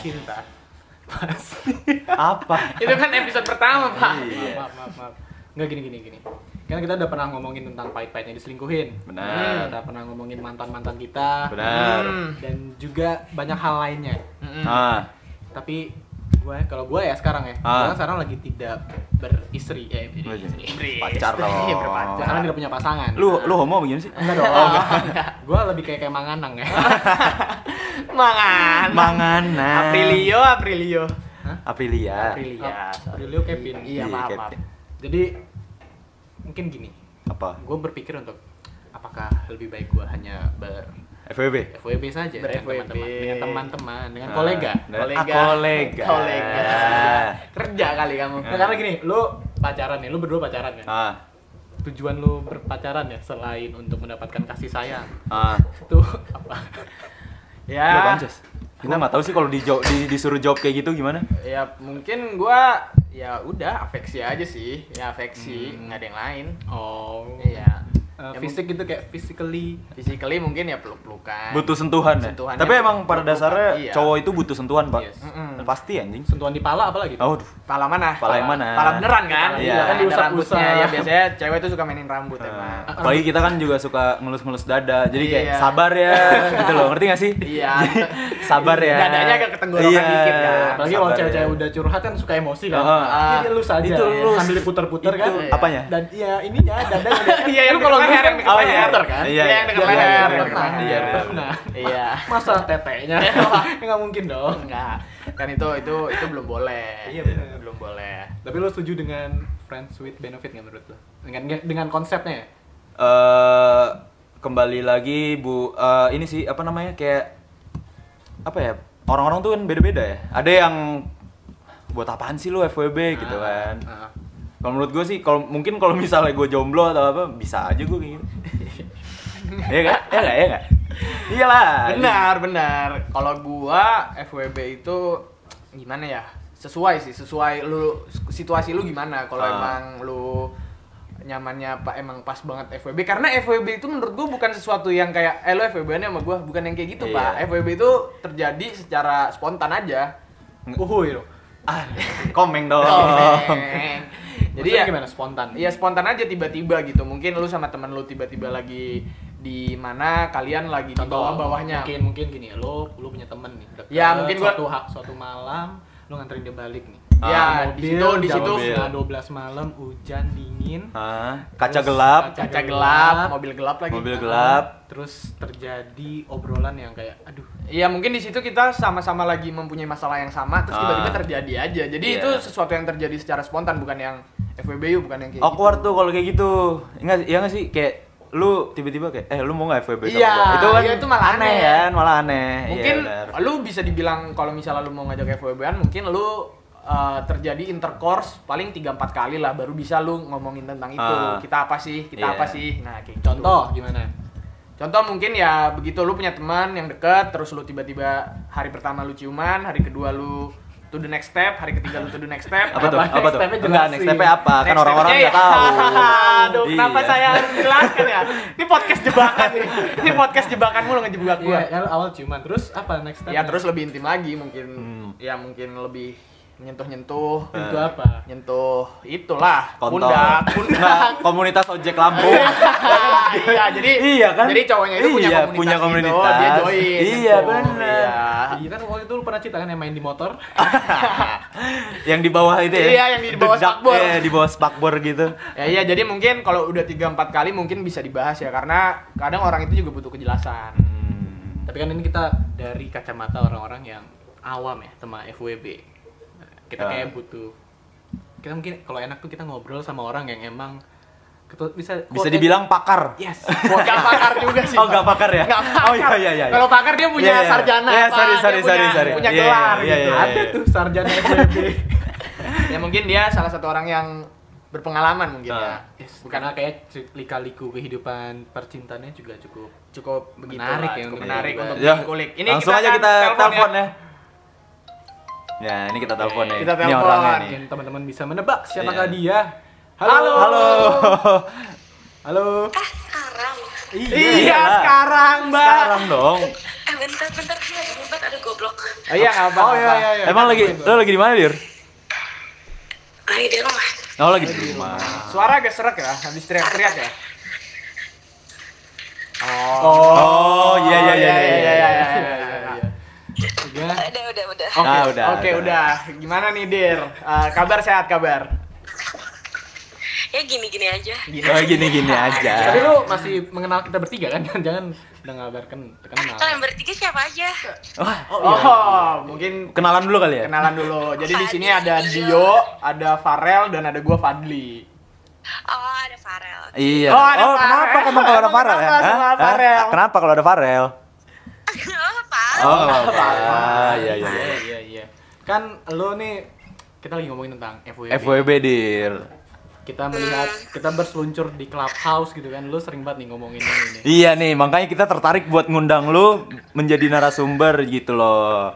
cinta. Apa? Itu kan episode pertama, Pak. Iya. Maaf. Nggak gini. Kan kita udah pernah ngomongin tentang pahit-pahitnya diselingkuhin. Benar. Kita pernah ngomongin mantan-mantan kita. Benar. Dan juga banyak hal lainnya. Tapi kalau gue ya sekarang ya, gue sekarang lagi tidak beristri, Pacar dong. Berpacar. sekarang tidak punya pasangan. Lu homo begini sih? Enggak dong. Gue lebih kayak manganang ya. Manganan. Aprilio. Aprilia. Aprilio Kevin. Iya, maaf. Jadi mungkin gini, Apa? gue berpikir untuk apakah lebih baik gue hanya FWB saja dengan teman-teman, dengan kolega. Kolega. Kerja kali kamu. Nah, karena gini, lu pacaran nih, lu berdua pacaran kan? Tujuan lu berpacaran ya selain untuk mendapatkan kasih sayang. Itu apa? Ya. Kita nggak tahu sih kalau disuruh jawab kayak gitu gimana? Ya mungkin gua ya udah afeksi aja sih. Ya afeksi, nggak ada yang lain. Oh. Iya. Fisik gitu kayak physically mungkin ya peluk-pelukan. Butuh sentuhan ya. Tapi emang pada dasarnya iya. cowok itu butuh sentuhan, Pak. Yes. Pasti anjing. Sentuhan di pala apalagi? Oh, Pala mana? Pala yang mana? Pala beneran kan? Iya. Kan diusap Diusap-usap. rambutnya. Ya biasanya cewek tuh suka mainin rambut emang. Apalagi kita kan juga suka ngelus-ngelus dada. Jadi kayak Iya. sabar ya gitu loh. Ngerti gak sih? Iya. Sabar ya. Dadanya agak ketenggorokan dikit kan. Apalagi kalau Sabar cewek-cewek ya. udah curhat kan suka emosi kan. Ah. Ini lu saja Itu ya, lu. sambil diputer-puter kan. Itu apanya? Dan iya ininya dada Iya, yang lu kalau deket ngelus leher, kan yang deket leher. muter kan. Iya, yang deket Iya, leher. iya, Yang deket pernah. leher. Iya, pernah. Iya. Masa tetenya? Enggak mungkin dong. Enggak. Kan itu belum boleh. Iya, benar. Belum boleh. Tapi lu setuju dengan friends with benefit nggak menurut lu? Dengan konsepnya ya? Kembali lagi ini sih apa namanya kayak apa ya, orang-orang tuh kan beda-beda ya. Ada yang buat apaan sih lu FWB gitu kan. Kalau menurut gue sih kalau misalnya gue jomblo atau apa bisa aja gue kayak gitu. Iya nggak? Iyalah. Benar. Kalau gua FWB itu gimana ya? Sesuai lu situasi lu gimana. Kalau emang lu nyamannya emang pas banget FWB, karena FWB itu menurut gua bukan sesuatu yang kayak lu FWB-nya sama gua, bukan yang kayak gitu, Pak. FWB itu terjadi secara spontan aja. Uhuy lo. Komeng dong. Jadi Maksudnya ya gimana spontan? Iya spontan aja tiba-tiba gitu. Mungkin lu sama teman lu tiba-tiba lagi di mana kalian lagi di bawah-bawahnya. Mungkin gini, lu punya temen nih. Deket, Ya, mungkin gua suatu malam lu nganterin dia balik nih. Ya, Mobil, di situ jam 12 malam, hujan dingin. Kaca gelap. kaca gelap, mobil gelap lagi. Mobil gelap. Terus terjadi obrolan yang kayak aduh. Iya, mungkin di situ kita sama-sama lagi mempunyai masalah yang sama, terus tiba-tiba terjadi aja. Jadi itu sesuatu yang terjadi secara spontan, bukan yang FWB, bukan yang kayak Awkward tuh kalau kayak gitu. Iya nggak sih kayak lu tiba-tiba kayak lu mau nggak FWB sama Iya, gua? Itu kan iya, itu malah aneh. kan, malah aneh. Mungkin Iya, lu bisa dibilang kalau misalnya lu mau ngajak FWB-an, mungkin lu terjadi intercourse paling 3-4 kali lah baru bisa lu ngomongin tentang itu. Kita apa sih? Apa sih? Nah, kayak gitu. Contoh gimana? Contoh mungkin ya begitu lu punya teman yang deket, terus lu tiba-tiba hari pertama lu ciuman, hari kedua lu to the next step, hari ketiga lu to the next step. Apa tuh? Step-nya Enggak, next step-nya apa? Kan orang-orang Next nggak tahu. step-nya Aduh, kenapa Iya. saya harus jelaskan ya? Ini podcast jebakan nih. Ini podcast jebakan mulu ngejebak gua. Iya, kan awal ciuman. Terus apa next step? Ya terus lebih intim lagi mungkin. Ya mungkin lebih menyentuh-nyentuh. itu apa? Nyentuh itulah Kontol. pundak. Nah, komunitas ojek Lampung. Iya, jadi Iya kan? Jadi cowoknya itu punya komunitas, gitu, dia join. Iya, gitu. bener. Iya. Iya kan waktu itu lu pernah cerita kan yang main di motor? Yang di bawah itu ya. Iya, yang di bawah Dedak, spakbor. Iya, di bawah spakbor gitu. Ya iya, jadi mungkin kalau udah 3-4 kali mungkin bisa dibahas ya, karena kadang orang itu juga butuh kejelasan. Tapi kan ini kita dari kacamata orang-orang yang awam ya sama FWB. Kita kayak butuh, kita mungkin kalau enak tuh kita ngobrol sama orang yang emang bisa dibilang pakar. Yes. Gak pakar juga sih. Oh, nggak pakar ya? Nggak pakar. Oh iya. Kalau pakar dia punya Iya. sarjana. Iya, apa, sorry. dia punya Iya, gelar iya, gitu. iya. Ada tuh sarjana FWB. Ya mungkin dia salah satu orang yang berpengalaman mungkin ya. Yes, karena kayak lika-liku kehidupan percintaannya juga cukup Begitu menarik lah, ya, cukup untuk menarik dikulik. untuk Ya, dikulik. Ini langsung aja akan kita telepon ya. Ya, ini kita telepon nih. Kita Ini telepon. orangnya nih. Mungkin teman-teman bisa menebak siapakah Iya. dia. Halo. Halo. Sekarang. Iya, sekarang, Mbak. Sekarang dong. Bentar, ada goblok goblok. Oh iya, nggak apa. Oh iya. Emang lo lagi di mana, Dir? Lagi di rumah. Oh, lagi di rumah. Suara agak serak ya, habis teriak-teriak ya. Oh, iya. Udah. Udah. Oke, udah. Gimana nih, Dir? Kabar sehat, kabar? Ya gini-gini aja. Oh, gini-gini aja. Tapi lu masih mengenal kita bertiga kan? Jangan udah ngabarkan terkenal. Kalian bertiga siapa aja? Mungkin Kenalan dulu kali ya? kenalan dulu. Jadi di sini ada Dio, ada Farel, dan ada gua Fadli. Oh, ada Farel. Iya. Oh, ada Farel. Kenapa emang kalau ada Farel ya? Kenapa sama Hah? Farel? Kenapa kalau ada Farel? Oh, Farel. Oh, iya. Iya. Kan lu nih kita lagi ngomongin tentang FWB. FWB, Dir. Kita melihat kita berseluncur di clubhouse gitu kan. Lu sering banget nih ngomongin ini nih. Iya nih, makanya kita tertarik buat ngundang lu menjadi narasumber gitu loh.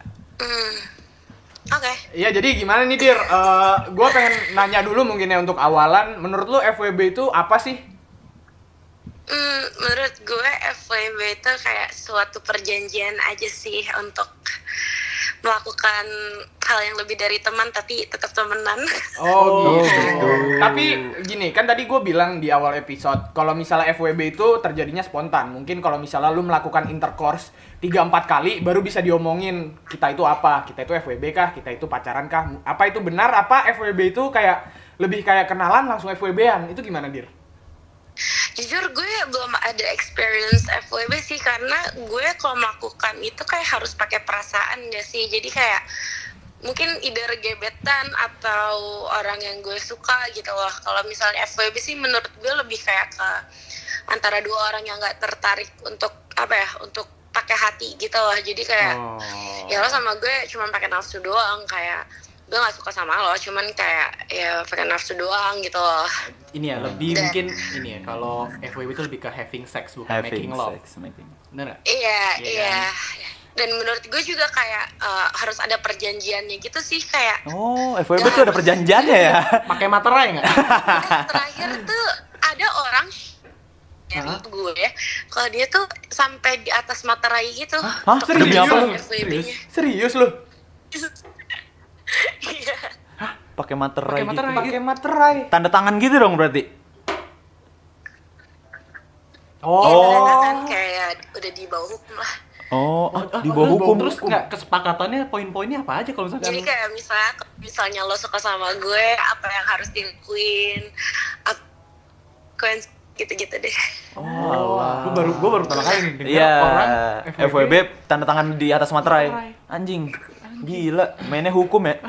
Oke. Iya, jadi gimana nih, Dir? Gua pengen nanya dulu mungkin ya untuk awalan. Menurut lu FWB itu apa sih? Menurut gue FWB itu kayak suatu perjanjian aja sih untuk melakukan hal yang lebih dari teman tapi tetap temenan. Oh gitu. Tapi gini, kan tadi gue bilang di awal episode kalau misalnya FWB itu terjadinya spontan. Mungkin kalau misalnya lu melakukan intercourse 3-4 kali baru bisa diomongin kita itu apa, kita itu FWB kah, kita itu pacaran kah. Apa itu benar, apa FWB itu kayak lebih kayak kenalan langsung FWB-an. Itu gimana, Dir? Jujur gue belum ada experience FWB sih, karena gue kalau melakukan itu kayak harus pakai perasaan gak sih. Jadi kayak mungkin either gebetan atau orang yang gue suka gitu loh. Kalau misalnya FWB sih menurut gue lebih kayak ke antara dua orang yang gak tertarik untuk untuk pakai hati gitu loh. Jadi kayak ya lo sama gue cuma pakai nafsu doang, kayak gue gak suka sama lo, cuman kayak ya pakai nafsu doang gitu loh. Ini ya lebih mungkin ini ya, kalau FWB itu lebih ke having sex bukan making love. Bener gak? Iya. Dan menurut gue juga kayak harus ada perjanjiannya gitu sih, kayak FWB tuh ada perjanjiannya ya? Pakai materai nggak? terakhir tuh ada orang dari gue, kalau dia tuh sampai di atas materai gitu. Hah? Untuk Demi apa lu? FWB-nya. Serius lu? Iya. Pakai materai gitu. Pakai materai. Tanda tangan gitu dong berarti. Kan kayak udah di bawah hukum lah. Di bawah hukum. Terus nggak kesepakatannya poin-poinnya apa aja kalau misalkan? Jadi kayak misalnya lo suka sama gue, apa yang harus dilakuin, gitu-gitu deh. Gue baru pertama kali nih dengar Iya. orang FWB tanda tangan di atas materai. Anjing. Gila, mainnya hukum ya.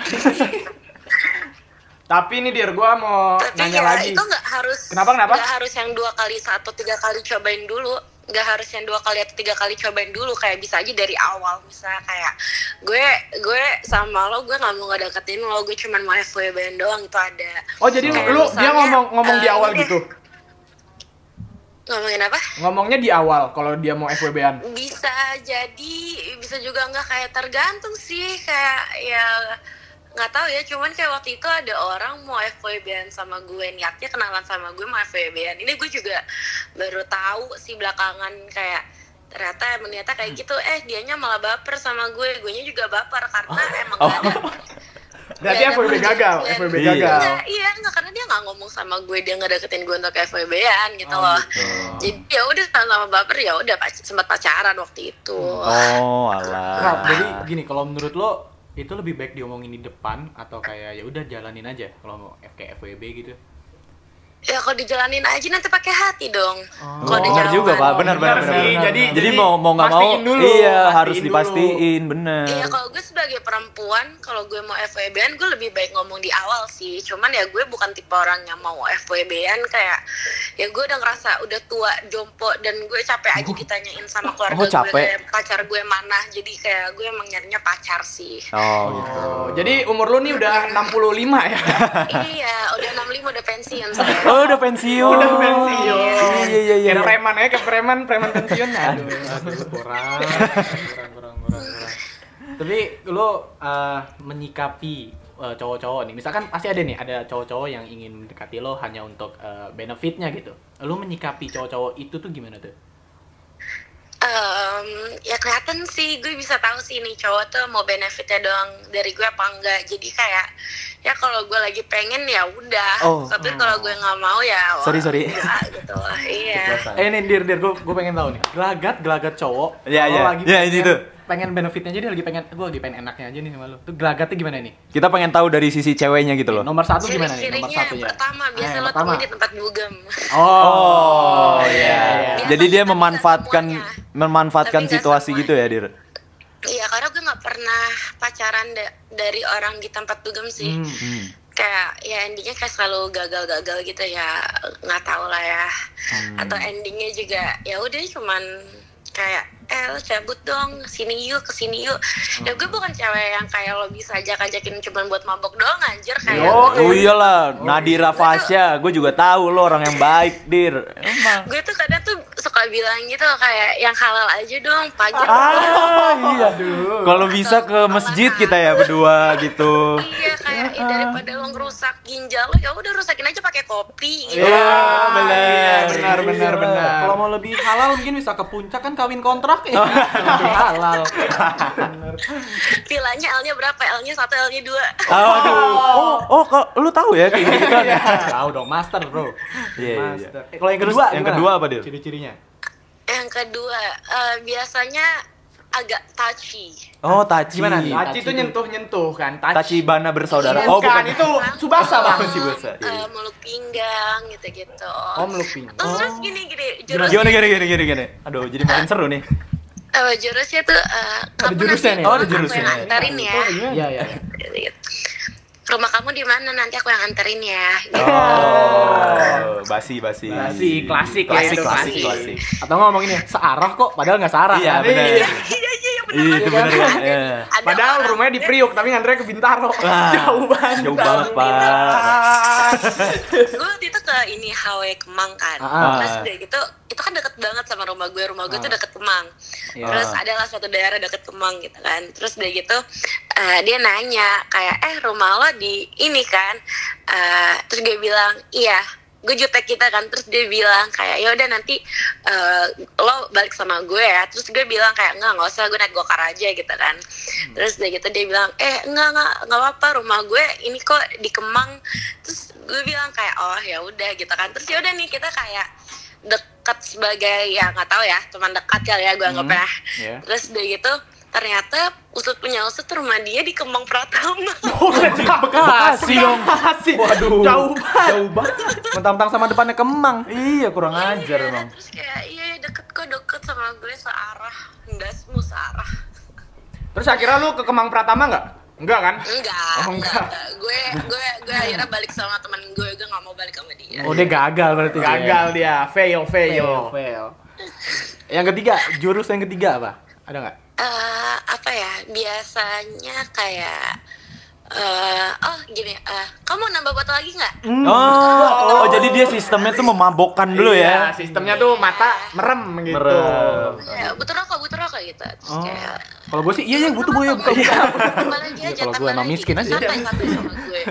Tapi ini, Dir, gua mau nanya lagi. Itu nggak harus. Kenapa? Nggak harus yang 2 kali atau 3 kali cobain dulu. Nggak harus yang 2 kali atau 3 kali cobain dulu. Kayak bisa aja dari awal. Misalnya kayak gue sama lo, gue nggak mau ngedeketin lo, gue cuma mau FWB doang, itu ada. Oh, jadi dia ngomong di awal gitu. Ngomongin apa? Ngomongnya di awal kalau dia mau FWB-an. Bisa jadi, bisa juga nggak, kayak tergantung sih, kayak ya nggak tahu ya. Cuman kayak waktu itu ada orang mau FWB-an sama gue, niatnya kenalan sama gue mau FWB-an. Ini gue juga baru tahu sih belakangan, kayak ternyata niatnya kayak gitu. Dianya malah baper sama gue, guenya juga baper karena emang gak ada. Berarti FWB gagal, FWB gagal. Enggak, karena dia nggak ngomong sama gue, dia nggak deketin gue untuk FWB-an gitu loh. Jadi ya udah sama baper, ya udah sempat pacaran waktu itu. Alah. Jadi gini, kalau menurut lo itu lebih baik diomongin di depan atau kayak ya udah jalanin aja kalau mau kayak FWB gitu? Ya kalau dijalanin aja nanti pakai hati dong. Kalau Benar juga, Pak. Benar. sih. Jadi mau nggak mau, dulu, harus dipastiin, bener. Iya, kalau gue sebagai perempuan, kalau gue mau FWB-an, gue lebih baik ngomong di awal sih. Cuman ya gue bukan tipe orang yang mau FWB-an, kayak ya gue udah ngerasa udah tua, jompo, dan gue capek aja ditanyain sama keluarga gue kayak pacar gue mana. Jadi kayak gue emang nyarinya pacar sih. Gitu. Jadi umur lu nih udah 65 ya? Iya, udah 65, udah pensiun saya. Udah pensiun. Iya. Kayak preman ya, kayak preman pensiun. Aduh. Kurang. Tapi lo menyikapi cowok-cowok nih, misalkan pasti ada cowok-cowok yang ingin mendekati lo hanya untuk benefitnya gitu. Lo menyikapi cowok-cowok itu tuh gimana tuh? Ya kelihatan sih, gue bisa tahu sih nih cowok tuh mau benefitnya doang dari gue apa enggak. Jadi kayak ya kalau gue lagi pengen ya udah, tapi kalau gue nggak mau ya Sorry. enggak gitu lah. Iya. Nih dir gue pengen tahu nih. Gelagat cowok. Iya, kalau iya. lagi Iya, pengen, itu. pengen benefitnya, jadi gue lagi pengen enaknya aja nih sama lu. Tuh gelagatnya gimana nih? Kita pengen tahu dari sisi ceweknya gitu loh. Nomor 1 gimana nih? Ciri-cirinya Nomor yang 1 ya. pertama biasa yang lo pertama. temui di tempat dugem. Oh, iya. Biasa Jadi dia kita bisa memanfaatkan Tapi nggak situasi semuanya. gitu ya, Dir. Iya, karena gue nggak pernah pacaran dari orang di tempat dugem sih. Kayak ya endingnya kayak selalu gagal gitu ya, nggak tahu lah ya. Atau endingnya juga ya udah cuman kayak lo cabut dong, sini yuk, kesini yuk. Ya gue bukan cewek yang kayak lo bisa ajakin cuman buat mabok doang anjir kayak. Oh iyalah, Nadira Fasya, gue juga tahu lo orang yang baik, Dir. Emang. Gue tuh kadang tuh suka bilang gitu kayak yang halal aja dong, pajak. Iya. Kalau bisa ke masjid kita ya berdua gitu. Iya kayak daripada lo ngerusak ginjal lo ya udah rusakin aja pakai kopi gitu. Benar. Kalau mau lebih halal mungkin bisa ke puncak kan kawin kontrak ya. Lebih halal. Bener. Villanya L-nya berapa? L-nya 1, L-nya 2. Oh, kok lu tahu ya kayak gitu kan? Tahu dong, master, Bro. Iya. Master. Kalau yang Terus kedua yang gimana? kedua apa, Dir? Ciri-cirinya. Yang kedua biasanya agak touchy. Oh, taci. Gimana nih? Taci itu nyentuh kan, Taci bana bersaudara. Iya, Oh, bukan, bukan. itu Subasa bang. Si Basa. Meluk pinggang gitu-gitu. Meluk pinggang. Terus gini Gimana? Aduh, jadi makin seru nih. jurusnya tuh kamu jurusnya nanti nih. Oh, ada aku jurusnya. yang anterin ya. Iya. Rumah kamu di mana, nanti aku yang anterin ya. Oh, basi. Klasik ya Klasik, itu, klasik. Atau ngomong ini searah kok, padahal nggak searah. Iya, kan? benar. Iya, Iya, itu benar kan. Iya. Ada Padahal orang- rumahnya di Priuk tapi ngantre ke Bintaro. Jauh banget. Jauh banget, Pak. Gue waktu itu ke ini HW Kemang kan. Terus udah gitu itu kan deket banget sama rumah gue tuh deket Kemang. Terus adalah suatu daerah deket Kemang gitu kan. Terus udah gitu dia nanya kayak rumah lo di ini kan. Terus gue bilang iya. Gue jutek kita kan, terus dia bilang kayak ya udah nanti lo balik sama gue ya. Terus gue bilang kayak nggak usah, gue naik gokar aja gitu kan. Terus udah gitu dia bilang nggak apa-apa, rumah gue ini kok di Kemang. Terus gue bilang kayak oh ya udah gitu kan. Terus ya udah nih kita kayak dekat sebagai ya nggak tahu ya, cuman dekat kali ya gue anggapnya. Terus udah gitu ternyata usut punya usut rumah dia di Kemang Pratama. Bekasi dong. Waduh. Jauh banget. Mentang-mentang sama depannya Kemang. Iya, kurang ajar emang. Terus kayak iya deket sama gue searah, ndasmu searah. Terus akhirnya lu ke Kemang Pratama nggak? Enggak kan? Enggak. Gue akhirnya balik sama temen gue nggak mau balik sama dia. Oh, dia gagal berarti. Gagal dia, fail. Fail. Yang ketiga, jurus yang ketiga apa? Ada nggak? Apa ya, biasanya kayak gini, kamu mau nambah botol lagi nggak? Oh, jadi dia sistemnya tuh memabokkan dulu Iya, ya. sistemnya tuh mata merem gitu. Merem. Ya, butuh rokok gitu. Terus kayak Kalau gue sih iya butuh gue ya buka. tambah lagi aja, Kalau gue tambah emang lagi. miskin aja. Santai sama gue.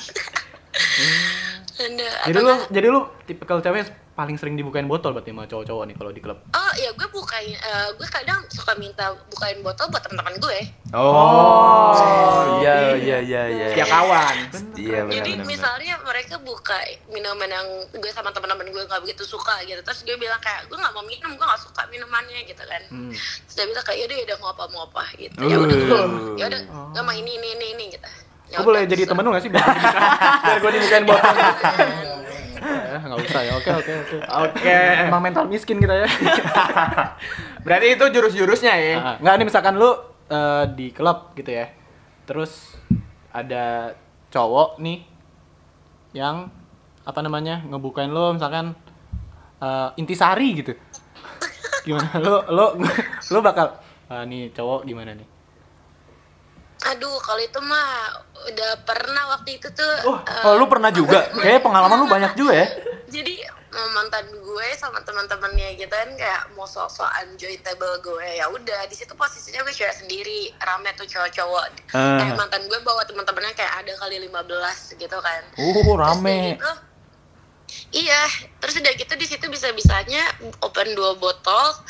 Jadi lu tipikal cewek yang paling sering dibukain botol berarti sama cowok-cowok nih kalau di klub. Oh ya, gue kadang suka minta bukain botol buat teman-teman gue. Oh, iya. Setiap kawan. Iya, Jadi benar. misalnya mereka buka minuman yang gue sama teman-teman gue nggak begitu suka gitu, terus gue bilang kayak gue nggak mau minum, gue nggak suka minumannya gitu kan. Terus dia bilang kayak yaudah mau apa gitu. Ya udah ya udah nggak mau ini gitu. Ya Gue boleh udah, jadi terus- temen lu nggak sih biar gue dibukain botol? Nggak usah ya. Oke. Emang mental miskin kita ya. Berarti itu jurus-jurusnya ya. Nggak, nih misalkan lu di klub gitu ya. Terus ada cowok nih yang apa namanya ngebukain lu misalkan intisari gitu. Gimana? Lu bakal nih cowok gimana nih? Aduh, kalau itu mah udah pernah waktu itu tuh. Oh, lu pernah juga? Kayaknya pengalaman lu banyak juga ya. Jadi mantan gue sama teman-temannya gitu kan kayak mau sok-sokan join table gue, ya udah di situ posisinya gue cewek sendiri, rame tuh cowok-cowok. Kayak mantan gue bawa teman-temannya kayak ada kali 15 gitu kan. Rame. Terus udah gitu, iya, terus udah gitu di situ bisa-bisanya open 2 botol.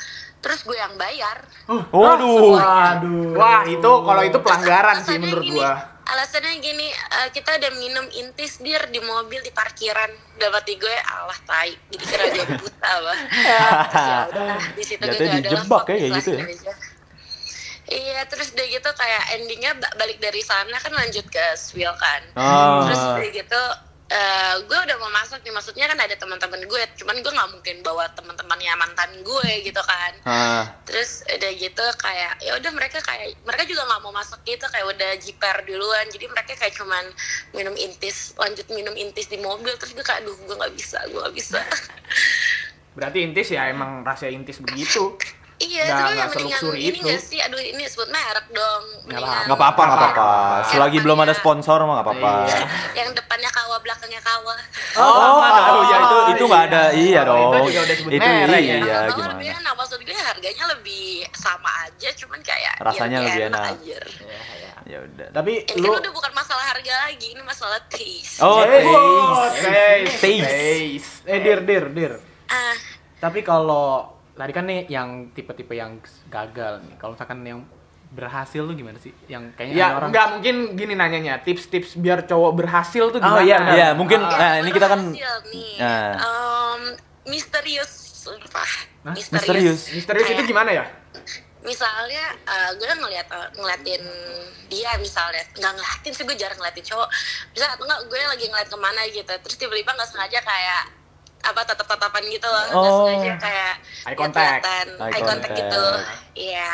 terus gue yang bayar. Waduh. Wah, itu kalau itu pelanggaran sih Alasannya menurut gini, gua. Alasannya gini, kita udah minum intis dir di mobil di parkiran. Dapat di gue, alah tai. Jadi kira gue buta bah. Ya udah, di situ gue Jatuhnya gak ada dijebak lah, ya, kayak gitu ya? aja. Iya, terus udah gitu kayak endingnya balik dari sana kan lanjut ke Swil kan. Terus udah gitu gue udah mau masuk nih, maksudnya kan ada teman-teman gue, cuman gue nggak mungkin bawa teman-temannya mantan gue gitu kan. Terus udah gitu kayak ya udah mereka juga nggak mau masuk gitu, kayak udah jiper duluan, jadi mereka kayak cuman lanjut minum intis di mobil. Terus gue kayak aduh gue nggak bisa. Berarti intis ya emang rasa intis begitu. Iya, Nggak tapi yang mendingan seluksuri ini itu. nggak sih, aduh ini sebut merek dong. Mendingan Nggak apa-apa. Selagi belum ada sponsor mah nggak apa-apa. yang depannya kawa, belakangnya kawa. Aduh ya itu nggak ada, iya dong. Itu juga udah sebut Itu merek ya. iya Kalau gimana? lebih enak, maksud gue harganya lebih sama aja, cuman kayak Rasanya ya lebih enak. aja. Ya udah. Tapi Ini lu kan udah bukan masalah harga lagi, ini masalah taste. Oh, taste. taste. Dir. Ah, Tapi kalau tadi kan nih yang tipe-tipe yang gagal nih. Kalau misalkan yang berhasil tuh gimana sih? Yang kayaknya ada ya orang nggak mungkin gini nanyanya, tips-tips biar cowok berhasil tuh gimana? Iya, mungkin ini kita kan berhasil nih. Nah. Misterius, sumpah. Misterius itu Kayak, gimana ya? misalnya gue ngeliatin dia, misalnya nggak ngeliatin sih, gue jarang ngeliatin cowok. Bisa atau nggak gue lagi ngeliat kemana gitu, terus tiba-tiba nggak sengaja kayak tatap-tatapan gitu loh, nggak sengaja kayak Eye contact. eye contact gitu. Iya.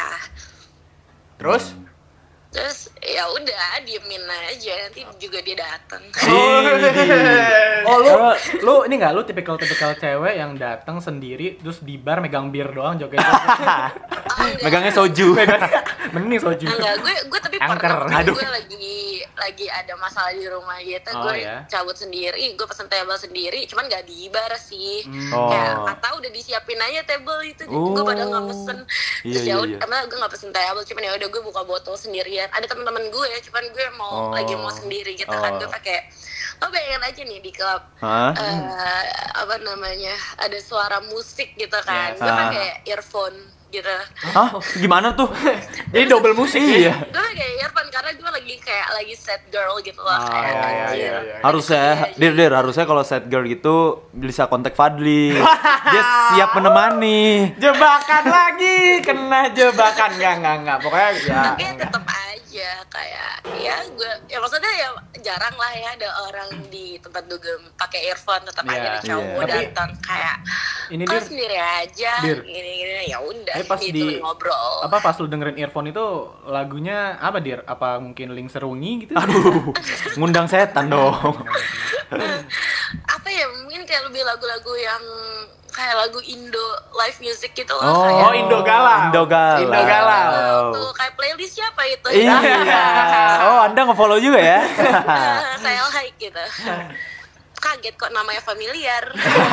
Terus? Terus ya udah diemin aja, nanti juga dia datang. Oh lu ini nggak, lu tipikal cewek yang datang sendiri terus di bar megang bir doang joget. megangnya soju. Mending soju. Enggak, gue tapi Angker. pernah Aduh. gue lagi ada masalah di rumah gitu, gue ya. cabut sendiri, gue pesen table sendiri, cuman nggak di bar sih. Oh. Kayak atau udah disiapin aja table itu, gue padahal nggak pesen. Terus Iya, ya iya, udah, karena gue nggak pesen table, cuman ya udah gue buka botol sendirian. Ada teman-teman gue ya, cuman gue lagi mau sendiri gitu kan, gue pakai. Lo bayangin aja nih di klub, apa namanya, ada suara musik gitu kan, gue pakai earphone gitu. Hah? Gimana tuh? Jadi double musik Iya. Gue pakai earphone karena gue lagi sad girl gitu loh. iya. Harusnya, harusnya kalau set girl gitu bisa kontak Fadli. Dia siap menemani. Jebakan lagi, kena jebakan. Enggak. Pokoknya ya. Tapi tetap aja kayak ya gue ya maksudnya ya jarang lah ya ada orang di tempat dugem pakai earphone, tetap aja ada cowok datang kayak ini kok Dir, sendiri aja Dir. gini ya udah pas gitu ngobrol. apa pas lu dengerin earphone itu lagunya apa Dir? Apa mungkin Link Serungi gitu? Aduh, ngundang setan dong. Apa ya, mungkin kayak lebih lagu-lagu yang kayak lagu Indo live music gitu loh. Oh, kayak Indo Galau. tuh kayak playlist siapa itu? Iya. Oh, Anda nge-follow juga ya? Saya like gitu. Kaget kok namanya familiar.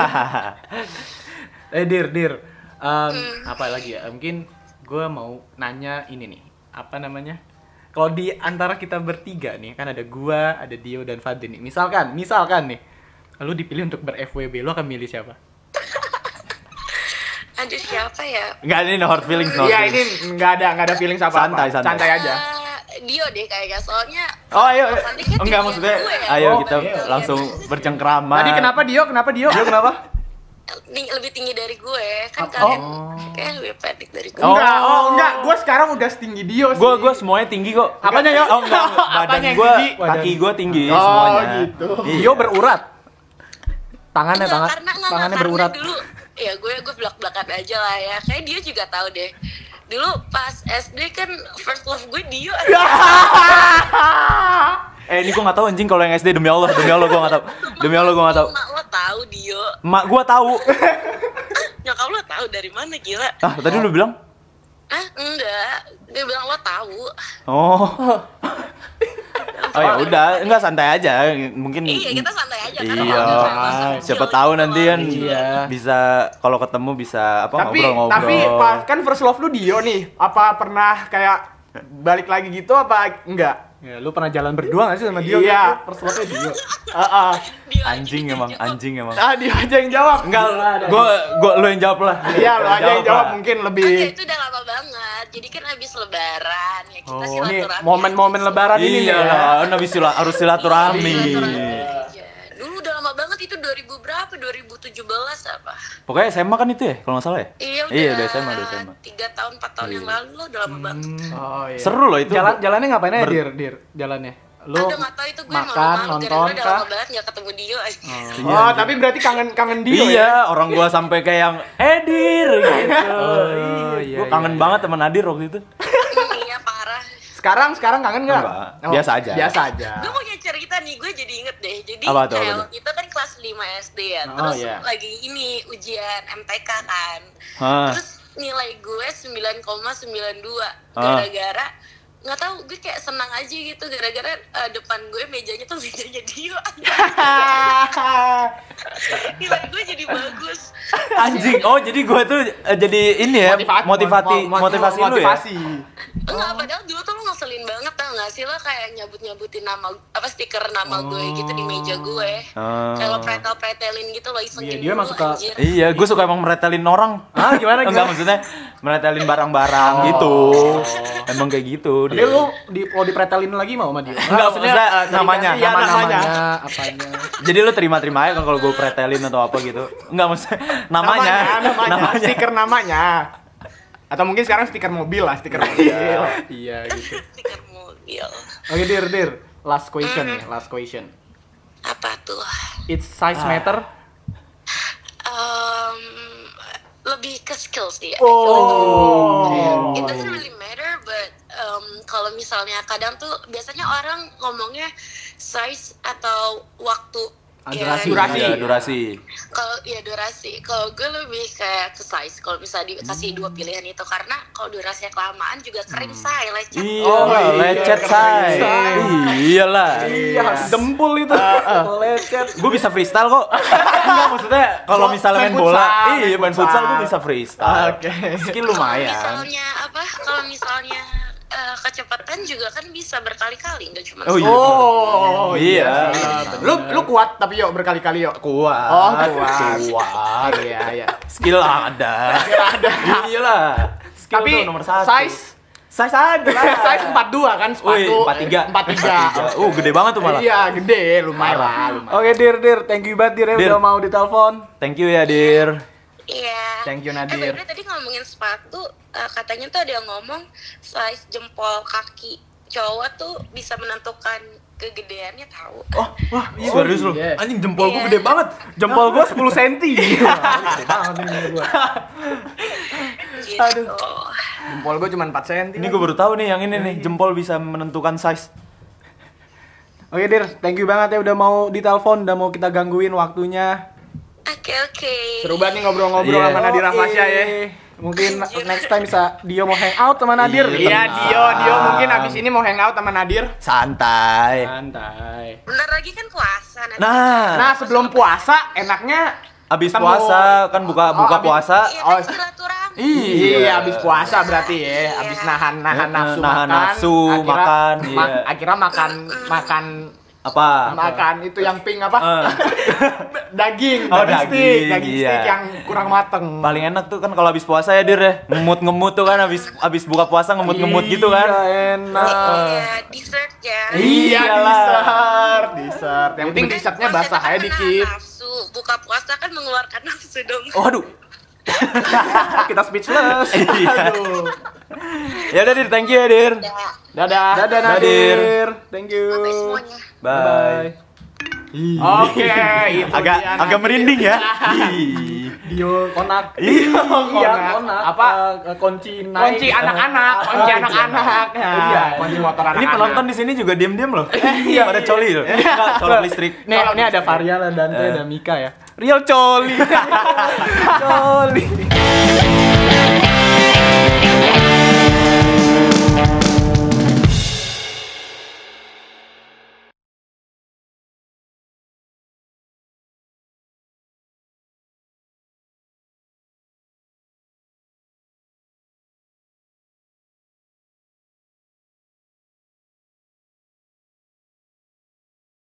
Dir, apa lagi ya? Mungkin gue mau nanya ini nih, apa namanya? Kalau di antara kita bertiga nih, kan ada gua, ada Dio dan Fadli nih. Misalkan nih, lu dipilih untuk ber-FWB, lu akan milih siapa? Aduh, siapa ya? Enggak, ini no hard feelings. Iya, ini enggak ada feeling apa-apa. Santai aja. Dio deh kayaknya, soalnya Oh, ayo. Fadli kan Enggak, tim maksudnya gue ya. ayo kita iya. langsung bercengkrama. Tadi kenapa Dio? Dia kenapa? Lebih tinggi dari gue, kan kalian kayak lebih pendek dari gue. Enggak. Gue sekarang udah setinggi Dio sih. Gue semuanya tinggi kok. Apanya, Yo? Oh, enggak. Badan Apanya yang gue, tinggi? kaki gue tinggi Oh, semuanya. gitu. Dio berurat. Tangannya Enggak, tangannya karena berurat. dulu ya gue belak-belakan aja lah ya. Kayak dia juga tahu deh. Dulu pas SD kan first love gue Dio. Ini gue nggak tahu anjing kalau yang SD, demi Allah gue nggak tahu. Demi Allah gue nggak tahu. Mak lo tahu Dio. Mak gue tahu. Nyokap lo tahu dari mana gila? Tadi lu bilang? Enggak. Dia bilang lo tahu. Oh. Oh ya udah, enggak, santai aja. Mungkin Iya, kita santai aja karena iya. kalau udah masuk Siapa Dio tahu gitu nanti loh. kan bisa kalau ketemu bisa ngobrol-ngobrol. Tapi kan first love lu Dio nih. Apa pernah kayak balik lagi gitu apa enggak? Ya, lu pernah jalan berdua gak sih sama Dio? Iya. First love-nya Dio. Dia Anjing aja emang, dijawab. anjing emang. Dia aja yang jawab. Enggak, gua lu yang jawab lah. Iya, lu aja yang jawab lah. mungkin Oke, lebih. itu udah lama banget. Jadi kan abis lebaran ya kita Oh, ini silaturahmi. momen-momen lebaran ini nih Iya ya. lah, harus silaturahmi. Aja. Dulu udah lama banget itu 2000 berapa? 2017 apa? Pokoknya SMA kan itu ya, kalau nggak salah ya? Iya, udah SMA, udah SMA. 3 tahun, 4 tahun yang lalu loh, udah lama banget. Oh iya. Seru loh itu. Jalannya ngapain aja, Dir? Jalannya. Lu Aduh nggak tahu itu gue makan, malu-malu nonton gara-gara udah kah? lama banget nggak ketemu Dio aja. Oh, tapi berarti kangen Dio ya? Iya, orang gua sampai kayak yang Edir gitu. iya, Gua kangen iya. banget sama Nadir waktu itu. Iya parah. Sekarang kangen nggak? Enggak, biasa aja. Biasa aja. Gue punya cerita nih, gue jadi inget deh. Jadi Apa tuh, kayak apa tuh? waktu itu kan kelas 5 SD ya. Oh, Terus iya. lagi ini ujian MTK kan. Hah. Terus nilai gue 9,92 Ah. gara-gara nggak tahu gue kayak senang aja gitu gara-gara depan gue mejanya tuh mejanya Dio. Nilai gue jadi bagus. Anjing. Oh, jadi gua tuh jadi ini ya, motivasi lu ya. Enggak, padahal dulu tuh lo ngeselin banget tau gak sih, lo kayak nyabut-nyabutin nama, stiker nama gue gitu di meja gue. Kayak lo pretel-pretelin gitu, lo isengin Iya, dia emang suka- anjir. Iya, gue suka emang meretelin orang. Ah, gimana? Enggak, maksudnya meretelin barang-barang gitu. Emang kayak gitu Tapi dia. lu mau dipretelin lagi mau sama Dio? Enggak, maksudnya namanya. Iya, namanya. Apanya? Jadi lu terima-terima aja kan kalau gue pretelin atau apa gitu. Enggak, maksudnya namanya. Stiker namanya. Atau mungkin sekarang stiker mobil lah, stiker mobil. Iya gitu. Stiker mobil. Oke, Dir. Last question. Apa tuh? It's size matter? Lebih ke skill sih ya. Oh. It doesn't really matter, but kalau misalnya kadang tuh biasanya orang ngomongnya size atau waktu. Durasi. Durasi. Kalau ya durasi, kalau gue lebih kayak ke size. Kalau bisa dikasih dua pilihan itu, karena kalau durasinya kelamaan juga kering say, lecet. Iya, lecet say. Iyalah. Iya, dempul itu. Lecet. Gue bisa freestyle kok. Enggak, maksudnya kalau misalnya main bola, main futsal gue bisa freestyle. Oke. Skill Kalau lumayan. misalnya Kalau misalnya kecepatan juga kan bisa berkali-kali, nggak cuma Oh iya. Oh, Iya. Lu kuat tapi yuk berkali-kali yuk. Kuat. Oh, kuat. Kuat. Iya. Skill ada. Iyalah. Skill Tapi tuh nomor 1. size ada. Size 42 kan sepatu. Wih, 43. 43. Gede banget tuh malah. Iya, gede, lumayan. Oke, Dir, thank you banget Dir, Dir. udah mau ditelepon. Thank you ya, Dir. Iya. Thank you, Nadir. By the way, tadi ngomongin sepatu, katanya tuh ada yang ngomong size jempol kaki cowok tuh bisa menentukan kegedeannya, tahu? Wah, serius lu. Iya. Anjing jempol gua Iya. gede banget. Jempol gua 10 cm. Gede banget ini menurut gua. Gitu. Jempol gua cuma 4 cm. Ini gua baru tahu nih yang ini nih, jempol bisa menentukan size. Oke, Dir, thank you banget ya udah mau ditelepon, udah mau kita gangguin waktunya. Oke. Seru banget nih ngobrol-ngobrol Iya. sama Nadir Rahmasya ya. Mungkin next time bisa Dio mau hangout sama Nadir. Iya, Dio mungkin abis ini mau hangout sama Nadir. Santai. Santai. Bentar lagi kan puasa nanti. Nah, sebelum puasa enaknya Abis ketemu. puasa kan buka abis- puasa. Iya, Oh. kan silaturahmi. Iya, abis puasa berarti ya. Iya. Abis nahan Nahan nafsu nafsu makan, iya. Akhirnya makan Apa? itu yang pink apa? Daging, Oh, daging daging, stick iya. yang kurang mateng. Paling enak tuh kan kalau habis puasa ya, Dir ya. Ngemut-ngemut tuh kan habis buka puasa ngemut-ngemut gitu kan. Enak. Iya, dessert ya. Iya, Iyalah. dessert. Yang penting Kan dessertnya puasa basah itu kan aja menahan dikit. Nafsu. Buka puasa kan mengeluarkan nafsu dong. Waduh. Kita speechless. Iya. Ya udah, Dir, thank you ya, Dir. Ya, Dadah. Dadah Nadir. Thank you. sampai semuanya. Bye. Oke, itu Agak dia agak Nadir. merinding ya. Dio konak. Iya, konak. Apa? Kunci naik. Kunci anak-anak, kunci anak-anak. Iya, kunci motor anak-anak. Ini penonton di sini juga diam-diam loh. Iya, pada coli loh. Enggak, colok listrik. Nih, ini ada Varial, Dante, ada Mika ya. Real coli. Coli.